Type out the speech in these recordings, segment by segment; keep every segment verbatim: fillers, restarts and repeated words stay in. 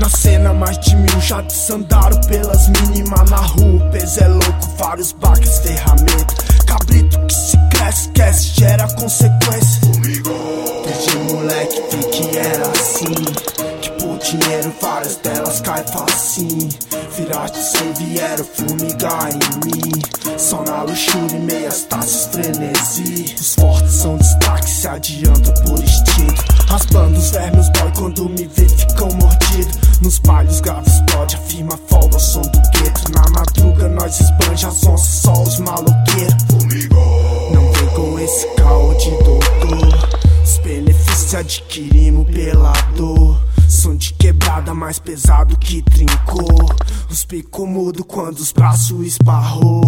cena, mais de mil já desandaram pelas mínimas na rua. O peso é louco, vários baques, ferramenta. Cabrito que se cresce, esquece, gera consequência. Desde moleque vi que era assim, que por dinheiro várias delas caem facinho. Viraste sem vieram fumigar em mim. Só na luxúria e meias taças frenesi. Os fortes são destaque, se adianta por instinto. Raspando os vermes, boy, quando me vê ficam mordidos. Nos palhos graves explode, afirma folga, som do gueto. Na madruga nós esbanja as onças, só os maloqueiros. Não vem com esse caô de doutor. Os benefícios adquirimos pela dor. Som de quebrada mais pesado que trincou. Os picos mudo quando os braços esparrou.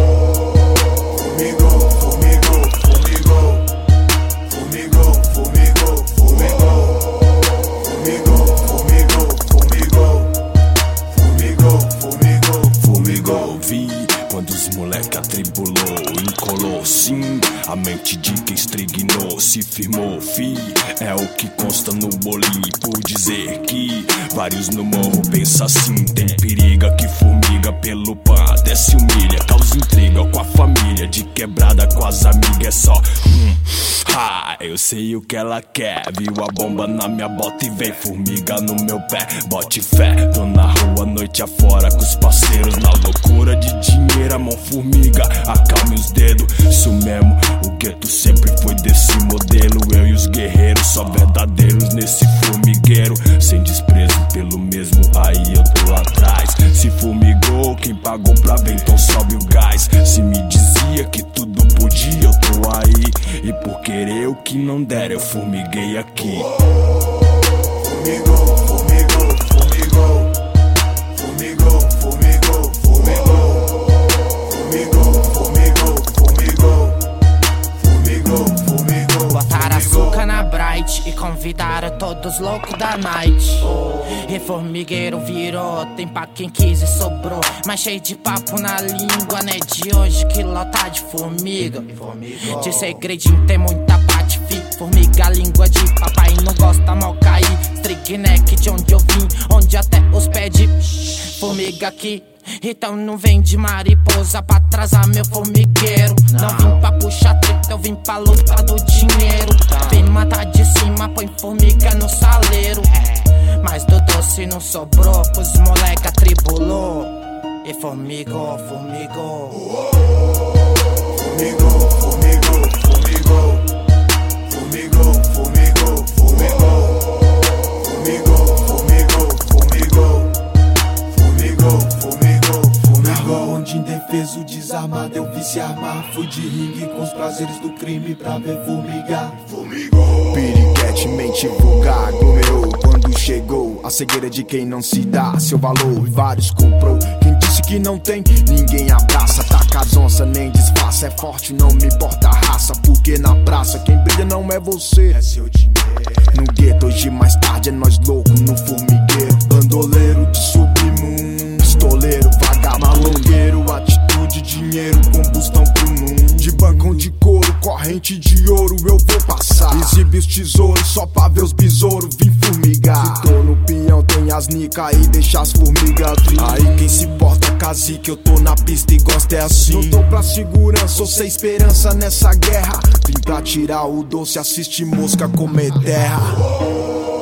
Fumigou, fumigou, fumigou. Fumigou, fumigou, fumigou. Fumigou, fumigou, fumigou. Fumigou, fumigou, fumigou. Vi quando os moleque atribulou, encolou, sim. A mente de quem estrignou, se firmou, fi. É o que consta no bolim, por dizer que vários no morro pensam assim. Tem periga que formiga pelo pão, até se humilha, causa intriga com a família. De quebrada com as amigas é só hum, ha, eu sei o que ela quer. Viu a bomba na minha bota e vem formiga no meu pé. Bote fé, tô na rua noite afora com os parceiros. Na loucura de dinheiro, a mão formiga, acalme os dedos. Isso mesmo, o gueto sempre foi desse modelo. Eu e os guerreiros, só verdadeiros nesse formigueiro. Sem desprezo pelo mesmo, aí eu tô atrás. Se formigou, quem pagou pra ver, então sobe o gás. Se me dizia que tudo podia, eu tô aí. E por querer o que não der, eu formiguei aqui. Fumigou, fumigou, fumigou. Fumigou, fumigou, fumigou. Fumigou, fumigou, fumigou. Fumigou, fumigou. Botaram açúcar na Bright e convidaram todos loucos da night. E formigueiro virou, tem pra quem quis e sobrou. Mas cheio de papo na língua, né? De hoje que lota de formiga. De segredinho tem muita patife. Formiga, língua de papai, não gosta mal cair. Strigneck de onde eu vim, onde até os pés de formiga aqui. Então não vem de mariposa pra atrasar meu formigueiro. Não vim pra puxar treta, eu vim pra lutar do dinheiro. Vem matar de cima, põe formiga no saleiro. Mas do doce não sobrou, os moleque atribulou. E formigou, formigou. Fumigou, fumigou, fumigou. Fumigou, fumigou, fumigou. Fumigou, fumigou, fumigou. Fumigou, fumigou, fumigou. Na rua onde indefeso, desarmado eu vi se armar. Fui de ringue com os prazeres do crime pra ver formigar. Fumigou. Piriguete, mente vulgar, aglomerou quando chegou. A cegueira de quem não se dá seu valor, vários comprou. Quem disse que não tem, ninguém abraça. Taca as onças, nem disfarça. É forte, não me importa a raça. Porque na praça quem brilha não é você, é seu dinheiro. No gueto hoje mais tarde é nós louco no formigueiro. Bandoleiro de submundo, pistoleiro, vaga, malongueiro. Atitude, dinheiro, combustão pro mundo. De bancão de couro, corrente de ouro eu vou passar. Exibe os tesouros só pra ver os besouros, vim formigar. Se tô no peão tem as nica e deixa as formigas vir. Aí quem se porta cacique, eu tô na pista e gosto é assim. Não tô pra segurança, ou sem esperança nessa guerra. Vim pra tirar o doce, assiste mosca comer terra.